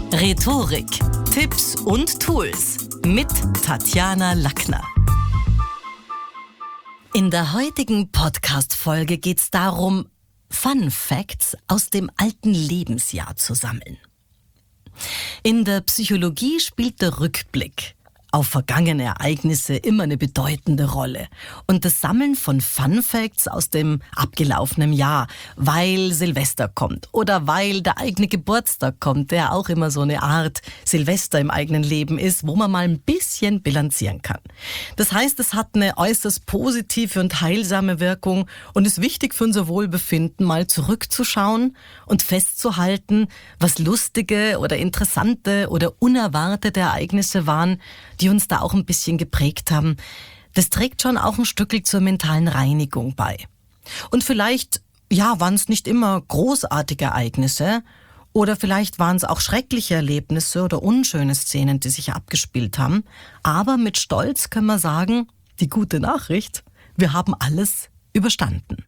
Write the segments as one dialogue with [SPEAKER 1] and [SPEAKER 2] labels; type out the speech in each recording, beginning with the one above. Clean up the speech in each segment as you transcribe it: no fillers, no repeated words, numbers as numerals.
[SPEAKER 1] Rhetorik, Tipps und Tools mit Tatjana Lackner. In der heutigen Podcast-Folge geht es darum, Fun Facts aus dem alten Lebensjahr zu sammeln. In der Psychologie spielt der Rückblick auf vergangene Ereignisse immer eine bedeutende Rolle. Und das Sammeln von Fun Facts aus dem abgelaufenen Jahr, weil Silvester kommt oder weil der eigene Geburtstag kommt, der auch immer so eine Art Silvester im eigenen Leben ist, wo man mal ein bisschen bilanzieren kann. Das heißt, es hat eine äußerst positive und heilsame Wirkung und ist wichtig für unser Wohlbefinden, mal zurückzuschauen und festzuhalten, was lustige oder interessante oder unerwartete Ereignisse waren, die uns da auch ein bisschen geprägt haben. Das trägt schon auch ein Stückchen zur mentalen Reinigung bei. Und vielleicht, waren es nicht immer großartige Ereignisse oder vielleicht waren es auch schreckliche Erlebnisse oder unschöne Szenen, die sich abgespielt haben. Aber mit Stolz können wir sagen, die gute Nachricht, wir haben alles überstanden.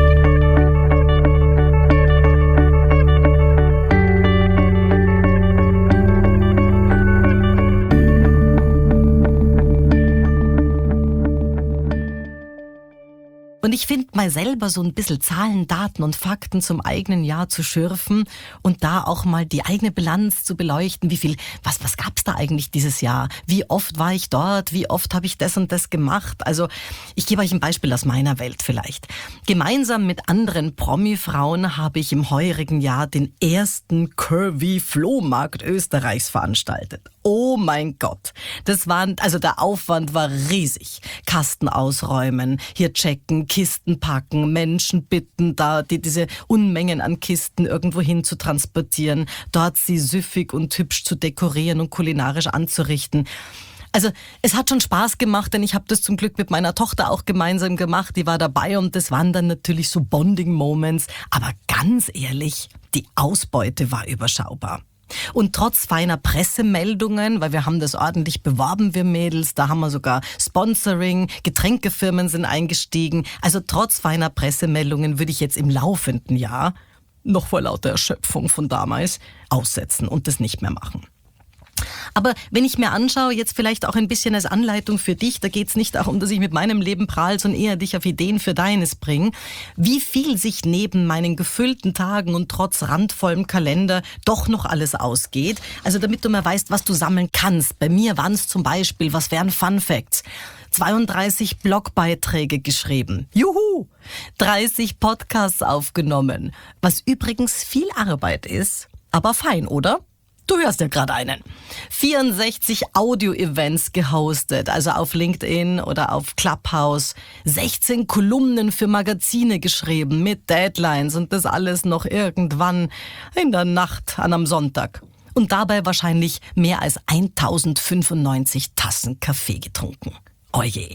[SPEAKER 1] Und ich finde mal selber so ein bisschen Zahlen, Daten und Fakten zum eigenen Jahr zu schürfen und da auch mal die eigene Bilanz zu beleuchten. Was gab's da eigentlich dieses Jahr? Wie oft war ich dort? Wie oft habe ich das und das gemacht? Also ich gebe euch ein Beispiel aus meiner Welt vielleicht. Gemeinsam mit anderen Promi-Frauen habe ich im heurigen Jahr den ersten Curvy-Flohmarkt Österreichs veranstaltet. Oh mein Gott. Der Aufwand war riesig. Kasten ausräumen, hier checken, Kisten packen, Menschen bitten, diese Unmengen an Kisten irgendwo hin zu transportieren, dort sie süffig und hübsch zu dekorieren und kulinarisch anzurichten. Also es hat schon Spaß gemacht, denn ich habe das zum Glück mit meiner Tochter auch gemeinsam gemacht. Die war dabei und das waren dann natürlich so Bonding-Moments. Aber ganz ehrlich, die Ausbeute war überschaubar. Und trotz feiner Pressemeldungen, weil wir haben das ordentlich beworben, wir Mädels, da haben wir sogar Sponsoring, Getränkefirmen sind eingestiegen. Also trotz feiner Pressemeldungen würde ich jetzt im laufenden Jahr, noch vor lauter Erschöpfung von damals, aussetzen und das nicht mehr machen. Aber wenn ich mir anschaue, jetzt vielleicht auch ein bisschen als Anleitung für dich, da geht es nicht darum, dass ich mit meinem Leben prahl, sondern eher dich auf Ideen für deines bringe, wie viel sich neben meinen gefüllten Tagen und trotz randvollem Kalender doch noch alles ausgeht. Also damit du mal weißt, was du sammeln kannst. Bei mir waren es zum Beispiel, was wären Fun Facts? 32 Blogbeiträge geschrieben. Juhu! 30 Podcasts aufgenommen. Was übrigens viel Arbeit ist, aber fein, oder? Du hörst ja gerade einen. 64 Audio-Events gehostet, also auf LinkedIn oder auf Clubhouse. 16 Kolumnen für Magazine geschrieben mit Deadlines und das alles noch irgendwann in der Nacht an einem Sonntag. Und dabei wahrscheinlich mehr als 1095 Tassen Kaffee getrunken. Oje.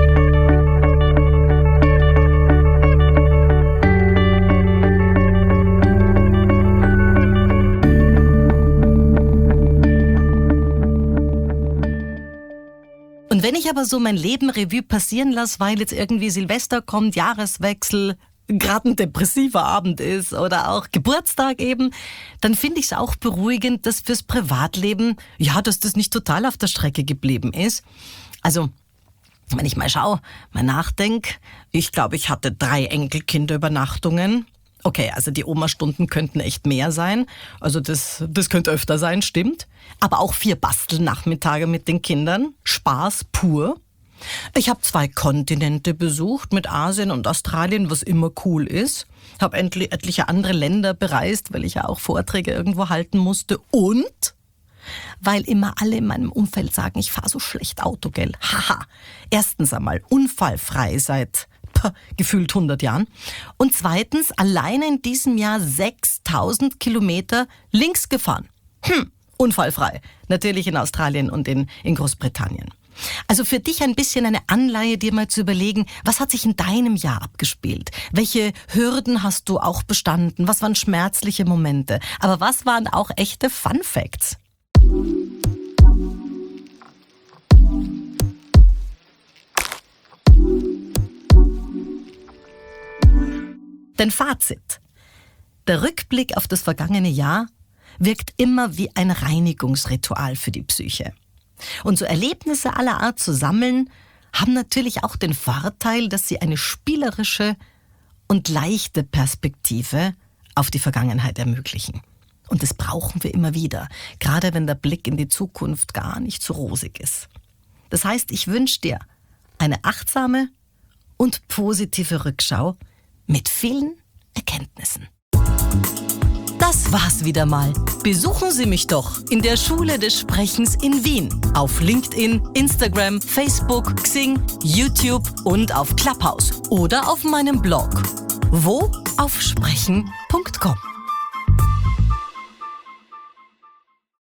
[SPEAKER 1] Und wenn ich aber so mein Leben Revue passieren lasse, weil jetzt irgendwie Silvester kommt, Jahreswechsel, gerade ein depressiver Abend ist oder auch Geburtstag eben, dann finde ich es auch beruhigend, dass fürs Privatleben, dass das nicht total auf der Strecke geblieben ist. Also, wenn ich mal schaue, mal nachdenke, ich glaube, ich hatte 3 Enkelkinderübernachtungen. Okay, also die Oma-Stunden könnten echt mehr sein. Also das könnte öfter sein, stimmt. Aber auch 4 Bastelnachmittage mit den Kindern. Spaß pur. Ich habe 2 Kontinente besucht mit Asien und Australien, was immer cool ist. Habe etliche andere Länder bereist, weil ich ja auch Vorträge irgendwo halten musste. Und weil immer alle in meinem Umfeld sagen, ich fahre so schlecht Auto, gell? Haha. Erstens einmal unfallfrei seit gefühlt 100 Jahren. Und zweitens, alleine in diesem Jahr 6000 Kilometer links gefahren. Unfallfrei. Natürlich in Australien und in Großbritannien. Also für dich ein bisschen eine Anleihe, dir mal zu überlegen, was hat sich in deinem Jahr abgespielt? Welche Hürden hast du auch bestanden? Was waren schmerzliche Momente? Aber was waren auch echte Fun Facts? Denn Fazit. Der Rückblick auf das vergangene Jahr wirkt immer wie ein Reinigungsritual für die Psyche. Und so Erlebnisse aller Art zu sammeln, haben natürlich auch den Vorteil, dass sie eine spielerische und leichte Perspektive auf die Vergangenheit ermöglichen. Und das brauchen wir immer wieder, gerade wenn der Blick in die Zukunft gar nicht so rosig ist. Das heißt, ich wünsche dir eine achtsame und positive Rückschau mit vielen Erkenntnissen. Das war's wieder mal. Besuchen Sie mich doch in der Schule des Sprechens in Wien. Auf LinkedIn, Instagram, Facebook, Xing, YouTube und auf Clubhouse. Oder auf meinem Blog. Wo? Auf sprechen.com.